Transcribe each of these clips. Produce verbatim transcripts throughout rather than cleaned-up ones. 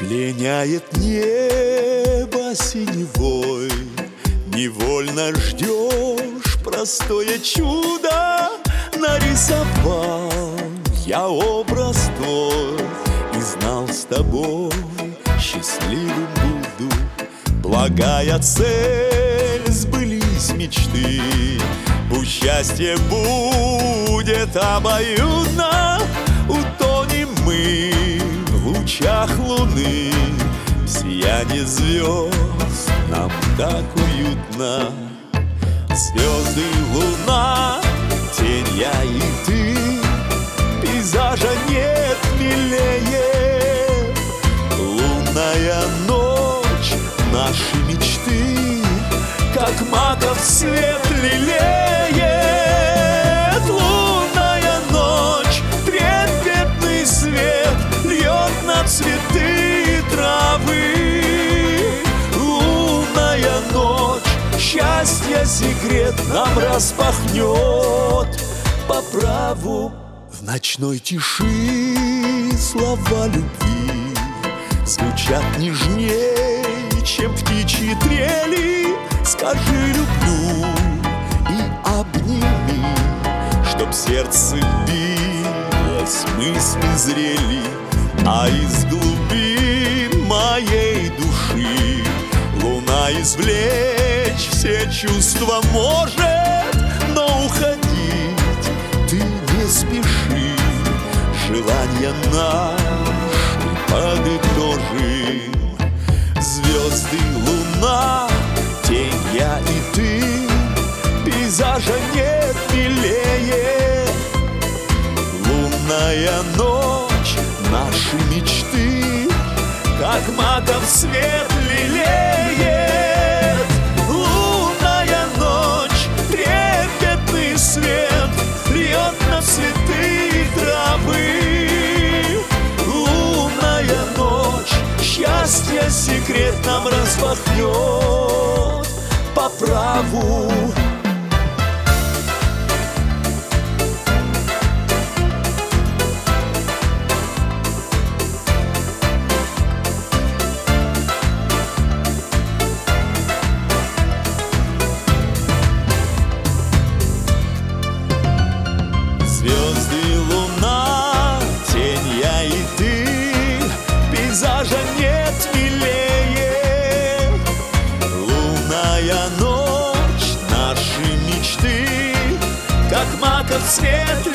Пленяет небо синевой, невольно ждешь простое чудо. Нарисовал я образ твой и знал, с тобой счастливым буду. Благая цель, сбылись мечты, пусть счастье будет обоюдно. Утонем мы в лучах луны, в сиянии звезд нам так уютно. Звезды, луна, тень, я и ты, пейзажа нет милее. Лунная ночь, наши мечты, как маков цвет лелеет. Лунная ночь, трепетный свет льет на цветы травы. Лунная ночь, счастье секрет нам распахнет по праву. В ночной тиши слова любви звучат нежней, чем птичьи трели. Скажи люблю и обними, чтоб сердце билось, мысли зрели. А из глубин моей души луна извлечь все чувства может. Но уходить ты не спеши, желания наши подытожим. Звезды, луна, тень, я и ты, пейзажа нет милее. Лунная ночь, наши мечты, как маков цвет лелеет. Лунная ночь, трепетный свет льет на цветы травы. Лунная ночь, счастье секрет нам распахнет по праву. Звезды, луна, тень, я и ты, пейзажа нет милее. Лунная ночь, наши мечты, как маков цвет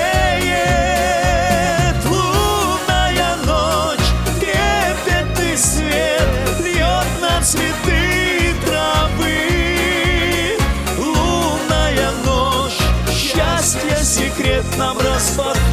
лелеет. Лунная ночь, трепетный свет льет на цветы травы. Лунная ночь, счастье секрет нам распахнет